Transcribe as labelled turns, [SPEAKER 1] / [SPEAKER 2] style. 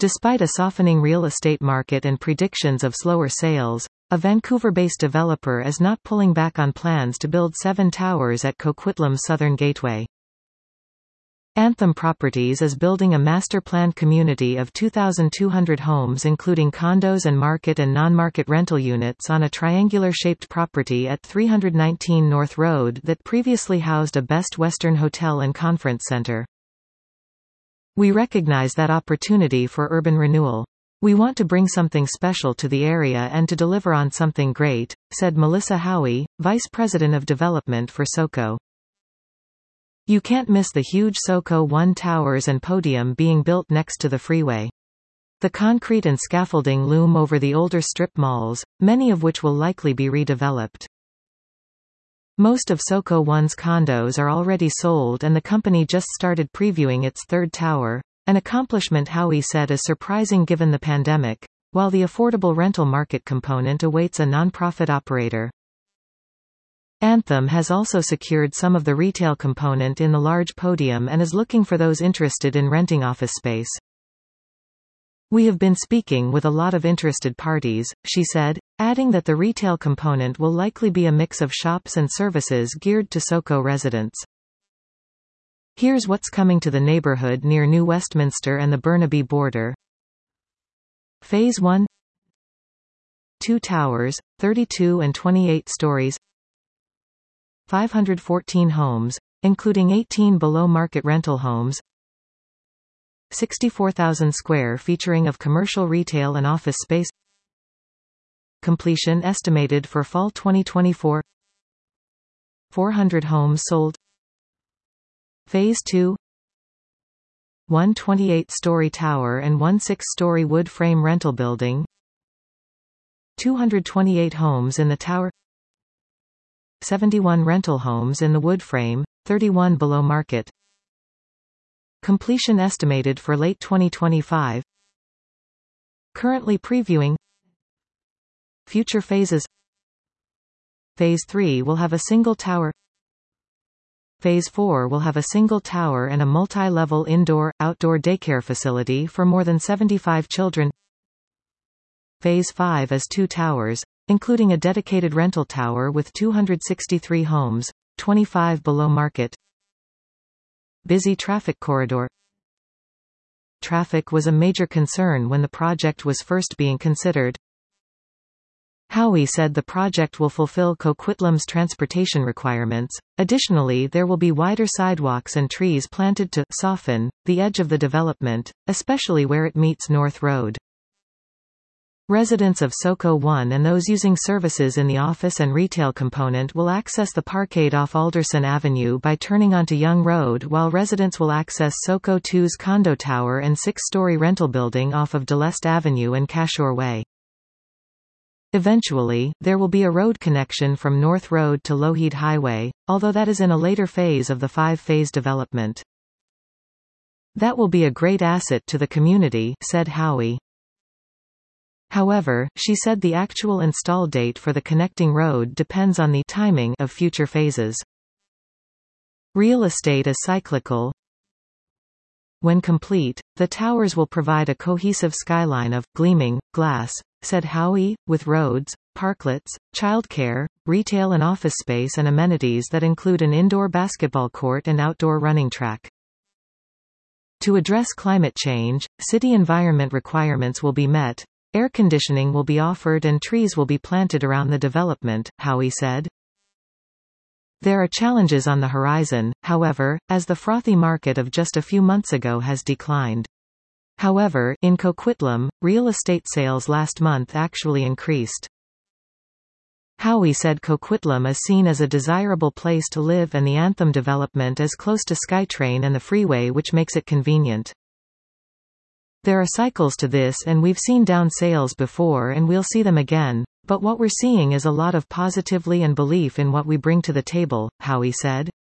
[SPEAKER 1] Despite a softening real estate market and predictions of slower sales, a Vancouver-based developer is not pulling back on plans to build 7 towers at Coquitlam's Southern Gateway. Anthem Properties is building a master-planned community of 2,200 homes including condos and market and non-market rental units on a triangular-shaped property at 319 North Road that previously housed a Best Western Hotel and Conference Center. "We recognize that opportunity for urban renewal. We want to bring something special to the area and to deliver on something great," said Melissa Howie, Vice President of Development for SoCo. "You can't miss the huge SoCo 1 towers and podium being built next to the freeway. The concrete and scaffolding loom over the older strip malls, many of which will likely be redeveloped. Most of SoCo 1's condos are already sold and the company just started previewing its 3rd tower, an accomplishment Howie said is surprising given the pandemic, while the affordable rental market component awaits a nonprofit operator." Anthem has also secured some of the retail component in the large podium and is looking for those interested in renting office space. "We have been speaking with a lot of interested parties," she said, adding that the retail component will likely be a mix of shops and services geared to SoCo residents. "Here's what's coming to the neighborhood near New Westminster and the Burnaby border. Phase 1, 2 towers, 32 and 28 stories, 514 homes, including 18 below-market rental homes, 64,000 square featuring of commercial retail and office space. Completion estimated for fall 2024. 400 homes sold. Phase 2, 1 28-story tower and 1 6-story wood frame rental building, 228 homes in the tower, 71 rental homes in the wood frame, 31 below market. Completion estimated for late 2025. Currently previewing future phases. Phase 3 will have a single tower. Phase 4 will have a single tower and a multi-level indoor-outdoor daycare facility for more than 75 children. Phase 5 is 2 towers, including a dedicated rental tower with 263 homes, 25 below market. Busy traffic corridor. Traffic was a major concern when the project was first being considered. Howie said the project will fulfill Coquitlam's transportation requirements. Additionally, there will be wider sidewalks and trees planted to soften the edge of the development, especially where it meets North Road. Residents of SoCo 1 and those using services in the office and retail component will access the parkade off Alderson Avenue by turning onto Young Road, while residents will access SoCo 2's condo tower and 6-story rental building off of DeLeste Avenue and Cashore Way. Eventually, there will be a road connection from North Road to Lougheed Highway, although that is in a later phase of the 5-phase development. "That will be a great asset to the community," said Howie. However, she said the actual install date for the connecting road depends on the timing of future phases. Real estate is cyclical. When complete, the towers will provide a cohesive skyline of gleaming glass, said Howie, with roads, parklets, childcare, retail and office space and amenities that include an indoor basketball court and outdoor running track. To address climate change, city environment requirements will be met. Air conditioning will be offered and trees will be planted around the development, Howie said. There are challenges on the horizon, however, as the frothy market of just a few months ago has declined. However, in Coquitlam, real estate sales last month actually increased. Howie said Coquitlam is seen as a desirable place to live and the Anthem development is close to SkyTrain and the freeway, which makes it convenient. There are cycles to this and we've seen down sales before and we'll see them again, but what we're seeing is a lot of positively and belief in what we bring to the table, Howie said.